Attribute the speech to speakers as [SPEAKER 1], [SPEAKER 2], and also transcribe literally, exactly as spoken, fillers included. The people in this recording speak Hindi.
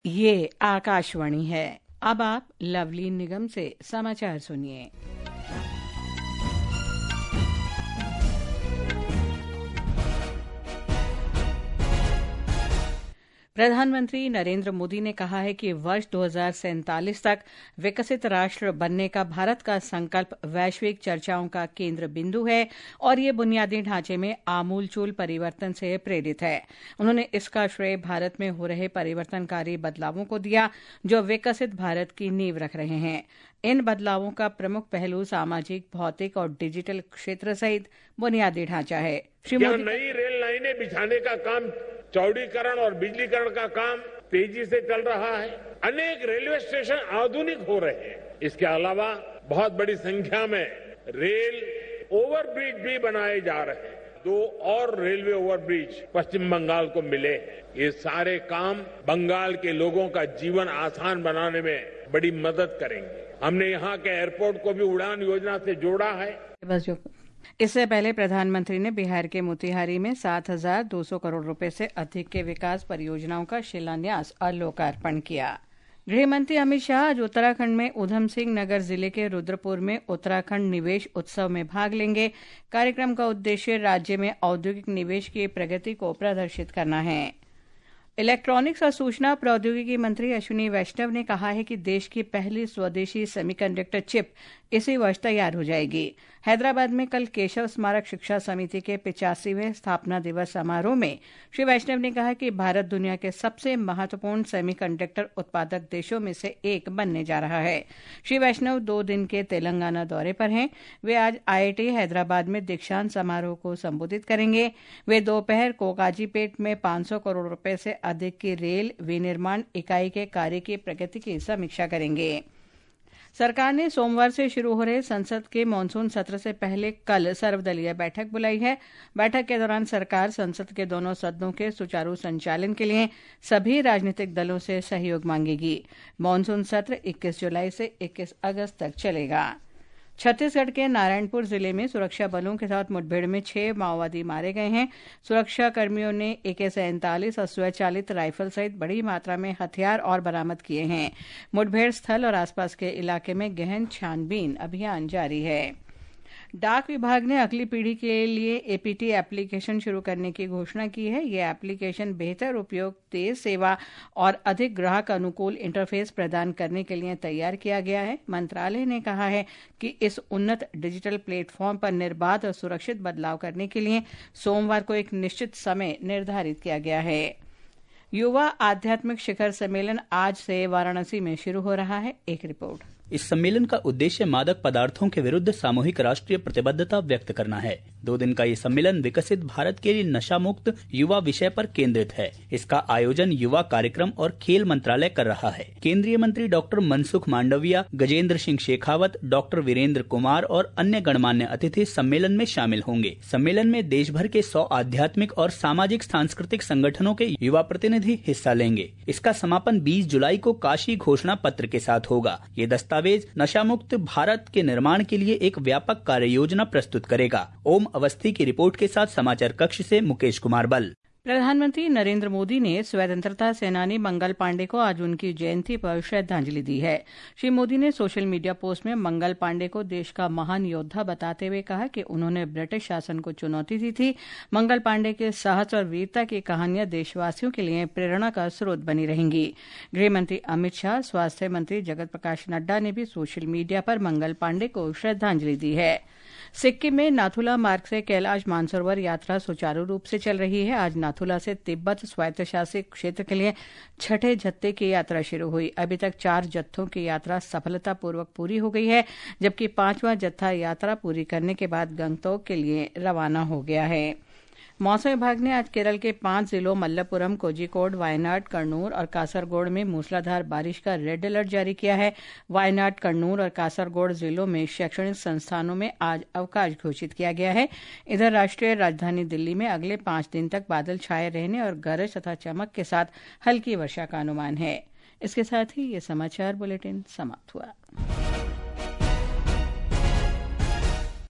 [SPEAKER 1] ये आकाशवाणी है। अब आप लवलीन निगम से समाचार सुनिए। प्रधानमंत्री नरेंद्र मोदी ने कहा है कि वर्ष दो हज़ार सैंतालीस तक विकसित राष्ट्र बनने का भारत का संकल्प वैश्विक चर्चाओं का केंद्र बिंदु है और ये बुनियादी ढांचे में आमूलचूल परिवर्तन से प्रेरित है। उन्होंने इसका श्रेय भारत में हो रहे परिवर्तनकारी बदलावों को दिया जो विकसित भारत की नींव रख रहे हैं। इन बदलावों का प्रमुख पहलू सामाजिक, भौतिक और डिजिटल क्षेत्र सहित बुनियादी ढांचा है।
[SPEAKER 2] श्री मोदी नई रेल लाइनें बिछाने का काम, चौड़ीकरण और बिजलीकरण का काम तेजी से चल रहा है। अनेक रेलवे स्टेशन आधुनिक हो रहे हैं। इसके अलावा बहुत बड़ी संख्या में रेल ओवरब्रिज भी बनाए जा रहे हैं। दो और रेलवे ओवरब्रिज पश्चिम बंगाल को मिले। ये सारे काम बंगाल के लोगों का जीवन आसान बनाने में बड़ी मदद करेंगे। हमने यहाँ के एयरपोर्ट को भी उड़ान योजना से जोड़ा है।
[SPEAKER 1] बस जो इससे पहले प्रधानमंत्री ने बिहार के मोतिहारी में सात हजार दो सौ करोड़ रुपए से अधिक के विकास परियोजनाओं का शिलान्यास और लोकार्पण किया। गृहमंत्री अमित शाह आज उत्तराखंड में उधम सिंह नगर जिले के रुद्रपुर में उत्तराखंड निवेश उत्सव में भाग लेंगे। कार्यक्रम का उद्देश्य राज्य में औद्योगिक निवेश की प्रगति को प्रदर्शित करना है। इलेक्ट्रॉनिक्स और सूचना प्रौद्योगिकी मंत्री अश्विनी वैष्णव ने कहा है कि देश की पहली स्वदेशी सेमीकंडक्टर चिप इसी वर्ष तैयार हो जाएगी। हैदराबाद में कल केशव स्मारक शिक्षा समिति के पिचासीवें स्थापना दिवस समारोह में श्री वैष्णव ने कहा कि भारत दुनिया के सबसे महत्वपूर्ण सेमीकंडक्टर उत्पादक देशों में से एक बनने जा रहा है। श्री वैष्णव दो दिन के तेलंगाना दौरे पर हैं। वे आज आईआईटी हैदराबाद में दीक्षांत समारोह को संबोधित करेंगे। वे दोपहर कोकाजीपेट में पांच सौ करोड़ रुपए से अधिक की रेल विनिर्माण इकाई के कार्य की प्रगति की समीक्षा करेंगे। सरकार ने सोमवार से शुरू हो रहे संसद के मानसून सत्र से पहले कल सर्वदलीय बैठक बुलाई है। बैठक के दौरान सरकार संसद के दोनों सदनों के सुचारू संचालन के लिए सभी राजनीतिक दलों से सहयोग मांगेगी। मानसून सत्र इक्कीस जुलाई से इक्कीस अगस्त तक चलेगा। छत्तीसगढ़ के नारायणपुर जिले में सुरक्षा बलों के साथ मुठभेड़ में छह माओवादी मारे गए हैं। सुरक्षा कर्मियों ने ए के सैंतालीस और स्वचालित राइफल सहित बड़ी मात्रा में हथियार और बरामद किए हैं। मुठभेड़ स्थल और आसपास के इलाके में गहन छानबीन अभियान जारी है। डाक विभाग ने अगली पीढ़ी के लिए एपीटी एप्लीकेशन शुरू करने की घोषणा की है। यह एप्लीकेशन बेहतर उपयोग, तेज सेवा और अधिक ग्राहक अनुकूल इंटरफेस प्रदान करने के लिए तैयार किया गया है। मंत्रालय ने कहा है कि इस उन्नत डिजिटल प्लेटफॉर्म पर निर्बाध और सुरक्षित बदलाव करने के लिए सोमवार को एक निश्चित समय निर्धारित किया गया है। युवा आध्यात्मिक शिखर सम्मेलन आज से वाराणसी में शुरू हो रहा है। एक रिपोर्ट।
[SPEAKER 3] इस सम्मेलन का उद्देश्य मादक पदार्थों के विरुद्ध सामूहिक राष्ट्रीय प्रतिबद्धता व्यक्त करना है। दो दिन का ये सम्मेलन विकसित भारत के लिए नशा मुक्त युवा विषय पर केंद्रित है। इसका आयोजन युवा कार्यक्रम और खेल मंत्रालय कर रहा है। केंद्रीय मंत्री डॉक्टर मनसुख मांडविया, गजेंद्र सिंह शेखावत, डॉक्टर वीरेंद्र कुमार और अन्य गणमान्य अतिथि सम्मेलन में शामिल होंगे। सम्मेलन में देश भर के सौ आध्यात्मिक और सामाजिक सांस्कृतिक संगठनों के युवा प्रतिनिधि हिस्सा लेंगे। इसका समापन बीस जुलाई को काशी घोषणा पत्र के साथ होगा। ये दस्तावेज नशा मुक्त भारत के निर्माण के लिए एक व्यापक कार्य योजना प्रस्तुत करेगा। ओम अवस्थी की रिपोर्ट के साथ समाचार कक्ष से मुकेश कुमार बल।
[SPEAKER 1] प्रधानमंत्री नरेंद्र मोदी ने स्वतंत्रता सेनानी मंगल पांडे को आज उनकी जयंती पर श्रद्धांजलि दी है। श्री मोदी ने सोशल मीडिया पोस्ट में मंगल पांडे को देश का महान योद्धा बताते हुए कहा कि उन्होंने ब्रिटिश शासन को चुनौती दी थी। मंगल पांडे के साहस और वीरता की कहानियां देशवासियों के लिए प्रेरणा का स्रोत बनी रहेंगी। गृहमंत्री अमित शाह, स्वास्थ्य मंत्री जगत प्रकाश नड्डा ने भी सोशल मीडिया पर मंगल पांडे को श्रद्धांजलि दी है। सिक्किम में नाथुला मार्ग से कैलाश मानसरोवर यात्रा सुचारू रूप से चल रही है। आज नाथुला से तिब्बत स्वायत्तशासित क्षेत्र के लिए छठे जत्थे की यात्रा शुरू हुई। अभी तक चार जत्थों की यात्रा सफलतापूर्वक पूरी हो गई है, जबकि पांचवां जत्था यात्रा पूरी करने के बाद गंगटोक के लिए रवाना हो गया है। मौसम विभाग ने आज केरल के पांच जिलों मल्लपुरम, कोझिकोड, वायनाड, कन्नूर और कासरगोड में मूसलाधार बारिश का रेड अलर्ट जारी किया है। वायनाड, कन्नूर और कासरगोड जिलों में शैक्षणिक संस्थानों में आज अवकाश घोषित किया गया है। इधर राष्ट्रीय राजधानी दिल्ली में अगले पांच दिन तक बादल छाए रहने और गरज तथा चमक के साथ हल्की वर्षा का अनुमान है। इसके साथ ही ये समाचार बुलेटिन समाप्त हुआ।